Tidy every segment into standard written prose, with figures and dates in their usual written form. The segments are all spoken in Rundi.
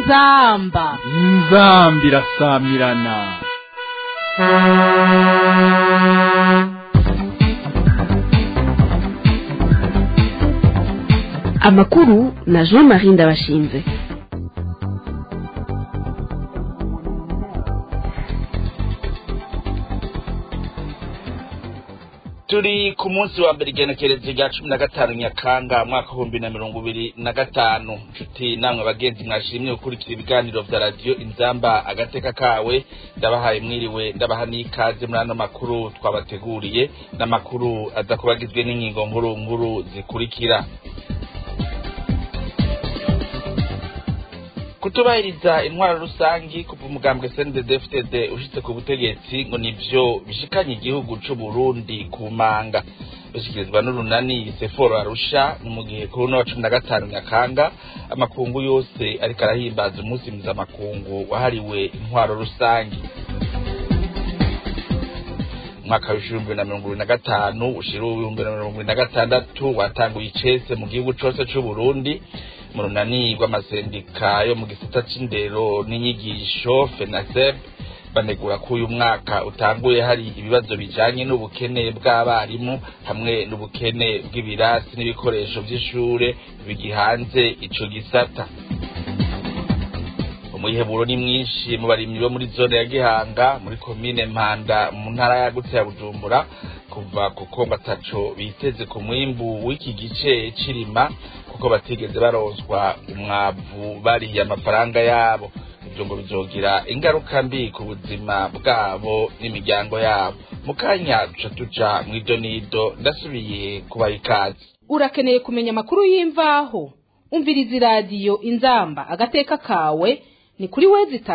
inzambi irasamirana. Amakuru na Jean-Marie Ndabashinze. Turi ku munsi wa mbere igenekerezo rya 15 Nyakanga mwaka 2025. Nshuti namwe bagenzi mwashimye gukurikira ibiganiro vya radio Inzamba agateka kawe, ndabahaye mwiriwe ndabaha n'ikaze muri ano makuru twabateguriye, n'amakuru aza kubagizwe n'ingingo nkuru zikurikira. Kutubahiriza intwaro rusangi kuva umugambwe CNDD-FDD ushitse ku butegetsi ngo nivyo bishikanye igihugu c'u Burundi ku manga, bishikirizwa n'urunani Seforo Arusha mu gihe kuri no 15 Nyakanga amakungu yose ariko arahimbaza umunsi mpuzamakungu wahariwe intwaro rusangi. Mwaka wa 2025 ushira 2026 watanguye icese mu gihugu cose c'u Burundi. Murunani rw'amasendika yo mu gisata c'indero n'inyigisho FENASEB banegura ko uyu mwaka utanguye hari ibibazo bijanye n'ubukene bw'abarimu hamwe n'ubukene bw'ibirasi n'ibikoresho vy'ishure bigihanze ico gisata. Umuyiheburo ni mwinshi mu barimyi bo muri zone ya Gihanga muri komine Mpanda mu ntara yagutse ya Bujumbura kuva kuko bataco biteze ku mwimbu w'iki gice cirima kuko batigeze baronswa umwavu bariye amafaranga yabo. Ibyo ngo bizogira ingaruka mbi ku buzima bwabo n'imiryango yabo. Mukanya tuca mw'idonido ndasubiye kubaha ikaze. Urakeneye kumenya amakuru y'imvaho? Umviriza radio Inzamba agateka kawe ni kuri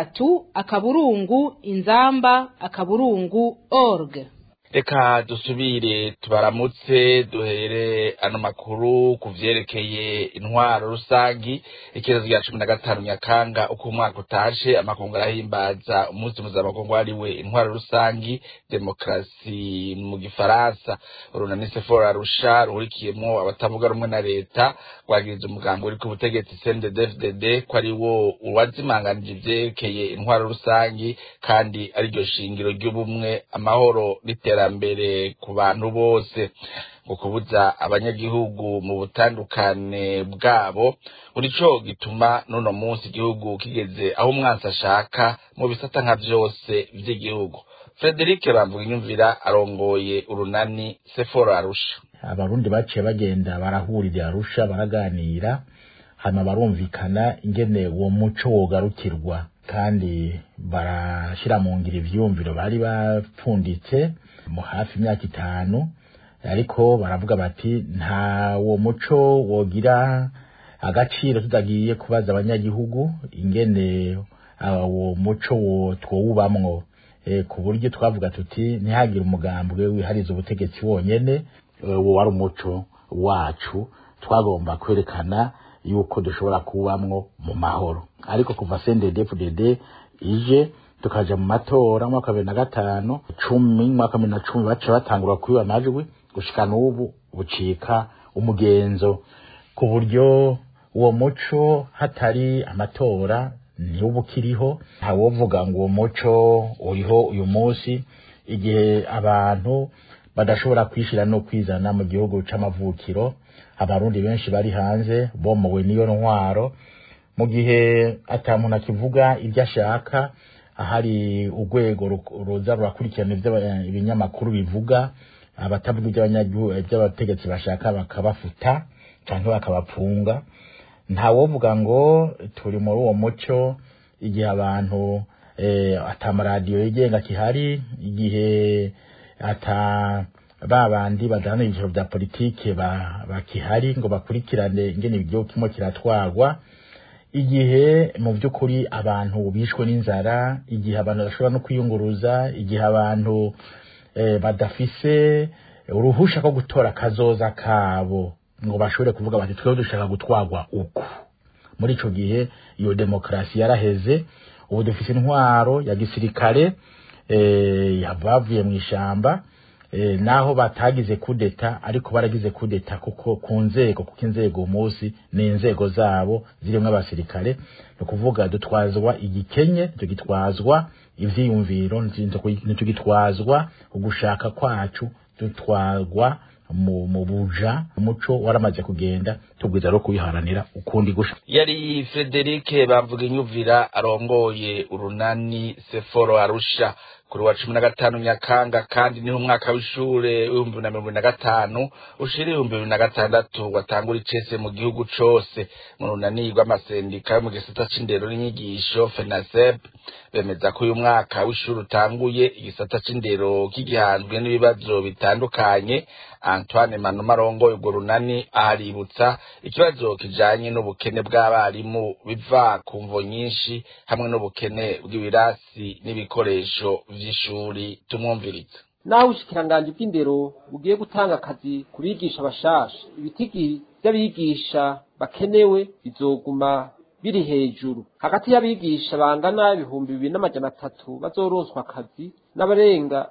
wezi3:inzamba.org. Reka dusubire tubaramutse duhere ano makuru kuvyerekeye intwaro rusangi. Ikibazo cya 15 Nyakanga uko umwaka utashe amakungu arahimbaza umunsi mpuzamakungu wahariwe intwaro rusangi demokrasi mu gifaransa. Urunani Seforo Arusha ruhurikiyemwo abatavuga rumwe na leta rwagiriza umugambi uri ku butegetsi CNDD-FDD ko ari wo uwazimanganije ivyerekeye intwaro rusangi kandi ari ryo shingiro ry'ubumwe amahoro n'iterambere ku bantu bose. Ngo kubuza abanyagihugu mu butandukane bwabo urico gituma nuno munsi igihugu kigeze aho umwansi ashaka mu bisata nka vyose vy'igihugu. Frederic Bamvuginyumvira arongoye urunani Seforo Arusha. Abarundi baciye bagenda barahurira Arusha baraganira hama barumvikana ingene uwo muco wogarukirwa kandi barashira mu ngiro ivyumviro bari bapfunditse mu hafi imyaka 5, ariko baravuga bati nta wo muco wogira agaciro tudagiye kubaza abanyagihugu ingene uwo muco wo twowubamwo, ku buryo twavuga tuti ntihagire umugambwe wihariza ubutegetsi wonyene. Wo wari umuco wacu twagomba kwerekana yuko dushobora kubamwo mu mahoro. Ariko kuva CNDD-FDD ije tukaja mu matora mu 2005 mwaka 2010 baca batangura kwiba amajwi gushika n'ubu bucika umugenzo, ku buryo uwo muco hatari amatora ni ubukiriho. Ntawovuga ngo uwo muco uriho uyu munsi igihe abantu badashobora kwishira no kwizana mu gihugu c'amavukiro. Abarundi benshi bari hanze bomowe niyo ntwaro, mu gihe atamuntu akivuga ibyo ashaka ahari urwego ruza rurakurikirana ibinyamakuru bivuga, abatavuga iby'abategetsi bashaka bakabafuta canke bakabapfunga. Ntawovuga ngo turi muri uwo muco igihe abantu atamaradiyo yigenga kihari, igihe babandi badana ibijoro vya politike bakihari ngo bakurikirane ingene igihugu kimwe kiratwarwa, igihe mu by'ukuri abantu bishwe n'inzara, igihe abantu bashobora no kwiyunguruza, igihe abantu badafise uruhusha ko gutora kazoza kabo ngo bashobore kuvuga bati twebwe dushaka gutwarwa uko. Muri ico gihe iyo demokrasi yaraheze. Ubu dufise intwaro ya gisirikare yabavuye mu ishamba naho batagize kudeta ariko baragize kudeta kuko inzego umunsi ni inzego zabo zirimo abasirikare no kuvuga dutwazwa igikenye tugitwazwa ivyiyumviro ntitugitwazwa ugushaka kwacu dutwagwa mu buja umuco waramaze kugenda tubwiza ro kuyiharanira ukundi gusha. Yari Frederic Bamvuga Inyuvira arongoye urunani Seforo Arusha kuri wa 15 Nyakanga, kandi niho umwaka w'ishure 2025 ushiri 2026 watangura icese mu gihugu cose. Mu runani rw'amasendika yo mu gisata c'indero n'inyigisho FENASEB bemeza ko uyu mwaka w'ishure utanguye igisata c'indero kigihanzwe n'ibibazo bitandukanye. Antoine Manuma arongoye urwo runani aributsa ikibazo kijanye n'ubukene bw'abarimu biva ku mvo nyinshi hamwe n'ubukene bw'ibirasi n'ibikoresho vy'ishuri. Tumwumviriza. Naho ubushikiranganje bw'indero bugiye gutanga akazi ku bigisha bashasha, ibitigi by'abigisha bakenewe bizoguma biri hejuru. Hagati y'abigisha bangana 2,300 bazoronswa akazi n'abarenga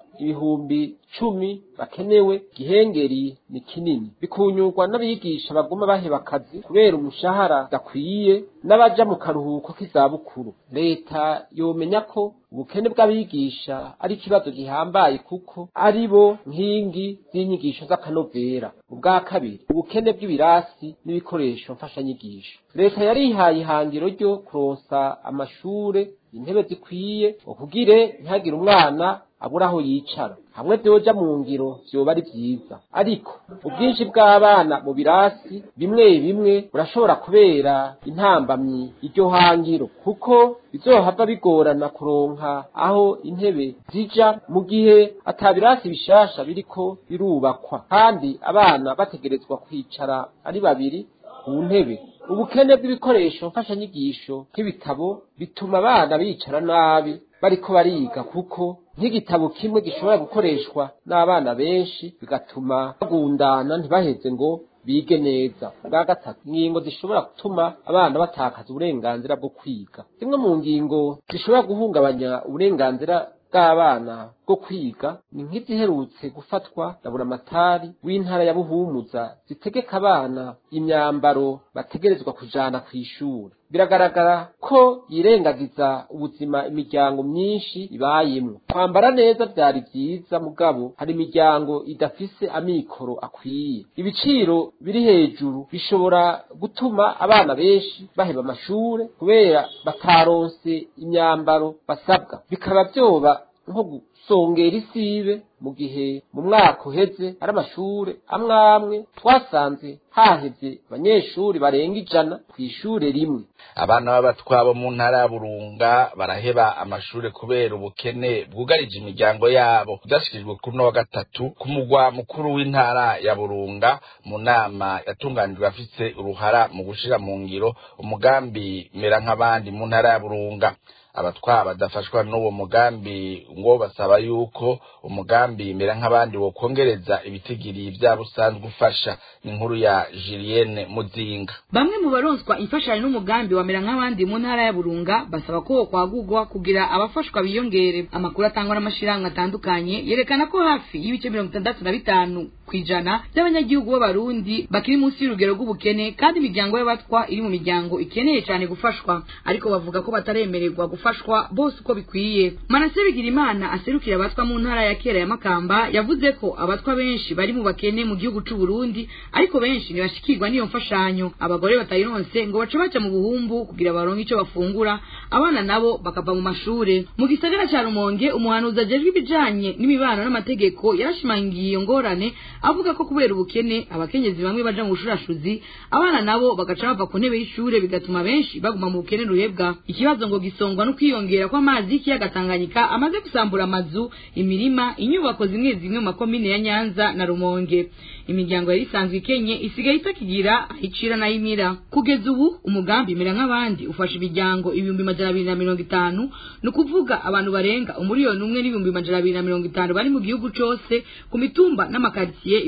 10,000 bakenewe, gihengeri ni kinini. Bikunyurwa n'abigisha baguma baheba akazi kubera umushahara dakwiye n'abaja mu karuhuko k'izabukuru. Leta yomenya ko ubukene bw'abigisha ari ikibazo gihambaye kuko ari bo nkingi z'inyigisho z'akanovera. Ubwa kabiri, ubukene bw'ibirasi n'ibikoresho mfashanyigisho. Leta yarihaye ihangiro ryo kuronsa amashure intebe zikwiye ukugire ntihagire umwana abura aho yicara. Hamwe byoja mu ngiro vyoba ari vyiza, ariko ubwinshi bw'abana mu birasi bimwe burashobora kubera intambamyi iryo hangiro, kuko bizohava bigorana kuronka aho intebe zija mu gihe atabirasi bishasha biriko birubakwa, kandi abana bategerezwa kwicara ari babiri ku ntebe. Ubukene bw'ibikoresho mfashanyigisho nk'ibitabo bituma abana bicara nabi bariko bariga, kuko nk'igitabo kimwe gishobora gukoreshwa n'abana benshi bigatuma bagundana ntibaheze ngo bige neza. Bwa gatatu, ingingo zishobora gutuma abana batakaza uburenganzira bwo kwiga. Zimwe mu ngingo zishobora guhungabanya uburenganzira bw'abana bwo kwiga ni nk'iziherutse gufatwa na buramatari w'intara ya Buhumuza zitegeka abana imyambaro bategerezwa kujana kw'ishuri. Biragaragara ko yirengagiza ubuzima imiryango myinshi ibayemwo. Kwambara neza vyari vyiza, mugabo hari imiryango idafise amikoro akwiye. Ibiciro biri hejuru bishobora gutuma abana benshi baheba amashure kubera bataronse imyambaro basabwa. Bikaba vyoba nko gusongera isibe mu gihe mu mwaka uheze ari amashure amwe twasanze haheze abanyeshuri barenga 100 kw'ishure rimwe. Abana b'abatwabo mu ntara ya Burunga baraheba amashure kubera ubukene bwugarije imiryango yabo. Kudashikijwe kuri no wa gatatu ku mugwa mukuru w'intara ya Burunga mu nama yatunganijwe afise uruhara mu gushira mu ngiro umugambi mera nk'abandi mu ntara ya Burunga. Abatwaba badafashwa n'uwo mugambi ngo basaba yuko umugambi mera nk'abandi wo kongereza ibitigiri byabo usanzwe ufasha. Inkuru ya Julienne Muzinga. Bamwe mu baronswa imfashanyo n'umugambi wa mera nk'abandi mu ntara ya Burunga basaba ko kwagurwa kugira abafashwa biyongere. Amakuru atangwa n'amashirahamwe atandukanye yerekana ko hafi y'ibice 65% kwijana by'abanyagihugu b'abarundi bakiri munsi y'urugero rw'ubukene, kandi imiryango y'abatwa iri mu miryango ikeneye cyane gufashwa, ariko bavuga ko bataremererwa gufashwa bose uko bikwiye. Manase Bigirimana aserukira abatwa mu ntara ya Kera ya Makamba yavuze ko abatwa benshi bari mu bakene mu gihugu c'u Burundi, ariko benshi ntibashikirwa n'iyo mfashanyo. Abagore batayironse ngo baca mu buhumbu kugira baronke ico bafungura, abana nabo bakava mu mashure. Mu gisagara ca Rumonge, umuhanuzi ajejwe ibijanye n'imibano n'amategeko yarashimangiye iyo ngorane, avuga ko kubera ubukene abakenyezi bamwe baja mu bushurashuzi, abana nabo bagaca bava ku ntebe y'ishure, bigatuma benshi baguma mu bukene ruhebwa. Ikibazo ngo gisongwa no kwiyongera kw'amazi y'ikiyaga Tanganyika amaze gusambura amazu, imirima, inyubako zimwe mu makomine ya Nyanza na Rumonge. Imiryango yari isanzwe ikenye isigaye itakigira ahicira na imira. Kugeza ubu umugambi mera nk'abandi ufasha imiryango 250, no kuvuga abantu barenga 1,250,000 bari mu gihugu cose, ku mitumba n'amakaritsiye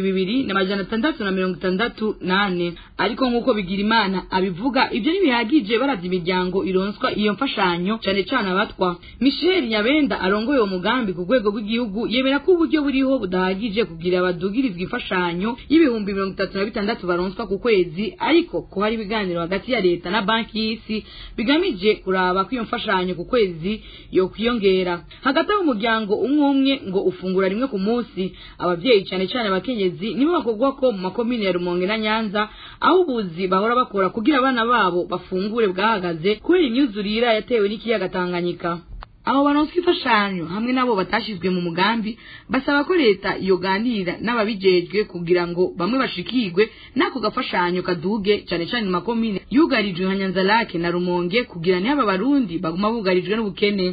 2,668. Ariko nk'uko Bigirimana abivuga, ibyo ntibihagije baravye imiryango ironswa iyo mfashanyo cyane cyane abatwa. Michel Nyabenda arongoye uwo mugambi ku rwego rw'igihugu yemera ko uburyo buriho budahagije kugira abadugirizwa imfashanyo y'ibihumbi 36 baronswa ku kwezi, ariko ko hari ibiganiro hagati ya leta na banki y'isi bigamije kuraba ko iyo mfashanyo ku kwezi yo kwiyongera. Hagati aho umuryango umwe ngo ufungura rimwe ku munsi, abavyeyi cyane cyane abakenyezi nibo bakogwa ko mu makomine ya Rumonge na Nyanza aho ubuzi bahora bakora kugira abana babo bafungure bwahagaze kubera imyuzurira yatewe n'ikiyaga Tanganyika. Abo baronswa imfashanyo hamwe nabo batashizwe mu mugambi basaba ko leta yoganira n'ababijejwe kugira ngo bamwe bashikirwe nako gafashanyo kaduge cyane cyane mu makomine yugarijwe nka Nyanza Lake na Rumonge kugira ntaba barundi baguma bugarijwe n'ubukene.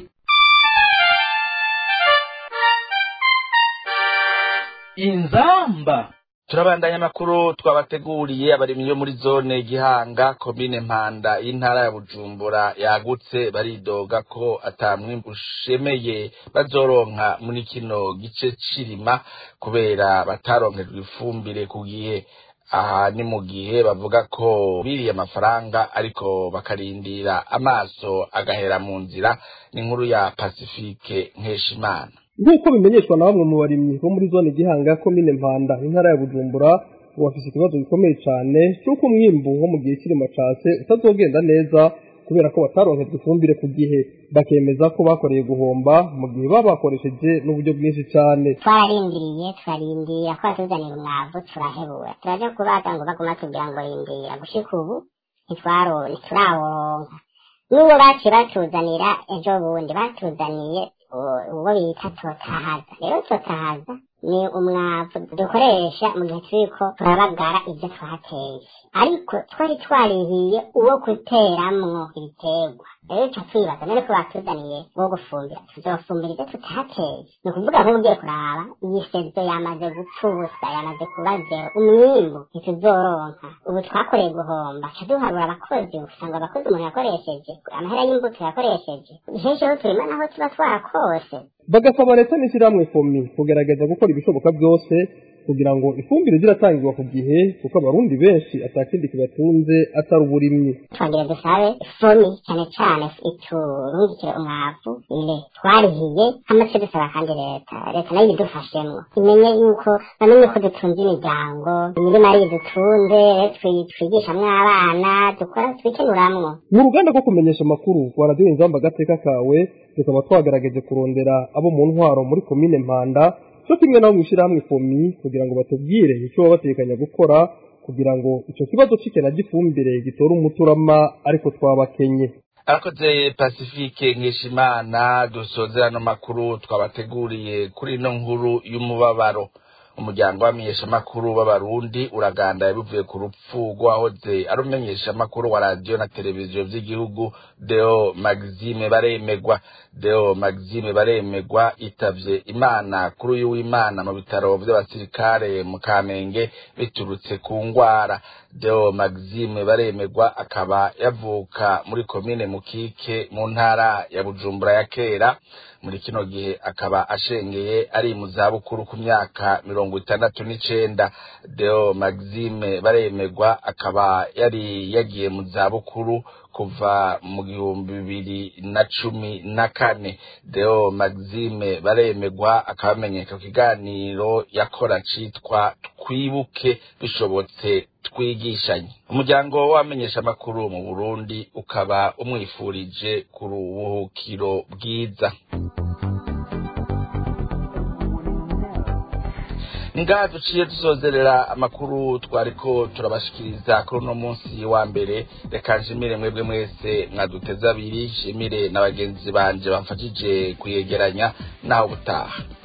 Inzamba. Turabandanya makuru twabateguriye abarimyi yo muri zone Gihanga komine Mpanda y'intara ya Bujumbura yagutse baridoga ko atamwimbu ushemeye bazoronka muri kino gice cirima kubera bataronkejwe ifumbire ku gihe. Aha ni mu gihe bavuga ko biriye amafaranga ariko bakarindira amaso agahera mu nzira. Ni inkuru ya Pacifique Nkeshimana. Nk'uko bimenyeshwa na bamwe mu barimyi bo muri zone Gihanga komine Mpanda intara ya Bujumbura, bafise ikibazo gikomeye cyane cy'uko umwimbu wo mu gihe kirimo case utazogenda neza kubera ko bataronkejwe ifumbire ku gihe. Bakemeza ko bakoreye guhomba mu gihe baba bakoresheje n'uburyo bwinshi cyane. Twararindira ko batuzanira umwavu turahebura, turaje kubaga ngo baguma tubwira ngo rindira, gushika ubu ntituraronka. N'uwo batuzanira ejo bundi batuzaniye uwo bita totahaza. Rero totahaza ni umwavu dukoresha mu gihe turiko turabagara ibyo twateye, ariko twari twarihiye uwo guteramwo ibiterwa. Rero twibaza none ko batuzaniye wo gufumbira, tuzofumbira ibyo tutahateye. Ni ukuvuga ko ugiye kuraba iyi sezo yamaze gupfa ubusa, yamaze kuba zero, umwimbu ntituzoronka. Ubu twakoreye guhomba, duharura abakozi, usanga abakozi umuntu yakoresheje amahera y'imbuto yakoresheje henshi aho turima naho tuba twarakose. Bagasaba leta n'ishyirahamwe FOMI kugerageza gukora ibishoboka byose kugira ngo ifumbire ziratangirwa ku gihe, kuko abarundi benshi atakindi kibatunze atari uburimyi. Twagira dusabe FOMI cyane cyane iturungikire umwavu ile twarihiye hamaze dusaba kandi leta nayo idufashemwo imenye yuko bamenye ko dutunze imiryango, imirima ari dutunze, twigishamwo abana, dukora twikenuramwo. Mu ruganda rwo kumenyesha amakuru rwa Radio Inzamba Agateka kawe, tukaba twagerageje kurondera abo mu ntwaro muri komine Mpanda cyo kimwe nabo mwishirahamwe FOMI kugira ngo batubwire icyo babatekanya gukora kugira ngo ico kibazo cikena gifumbire gitora umuturama, ariko twabakenye. Akoze Pacifique Nkeshimana. Dusozera no makuru twabateguriye kuri no nkuru y'umubabaro. Umuryango w'amenyesha makuru b'abarundi uraganda bivuye ku rupfu rwahoze arumenyesha makuru wa radio na televiziyo by'igihugu Deo Maxime Baremegwa itavye Imana kuri uyu w'Imana mu bitaro by'abasirikare mu Kamenge biturutse ku ngwara. Deo Maxime Baremegwa akaba yavuka muri komine Mukike mu ntara ya Bujumbura ya kera. Muri kino gihe akaba ashengeye ari mu zabukuru ku myaka 69. Deo Maxime Baremegwa akaba yari yagiye mu zabukuru kuva mu 2014. Deo Maxime Baremegwa akaba amenyeka ku kiganiro yakora citwa Twibuke bishobotse twigishanye. Umuryango w'amenyesha makuru mu Burundi ukaba umwifurije ku rubuhukiro bwiza. Nga duciye tuzozerera amakuru twariko turabashikiriza kuri uno munsi wa mbere. Reka nshimire mwebwe mwese mwaduteza abiri, nshimire n'abagenzi banje bamfashije kuyegeranya naho butaha.